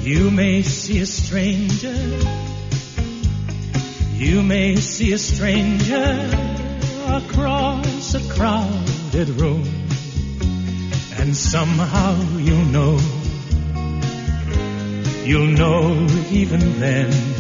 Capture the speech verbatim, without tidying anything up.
You may see a stranger, you may see a stranger across a crowded room, and somehow you'll know, you'll know even then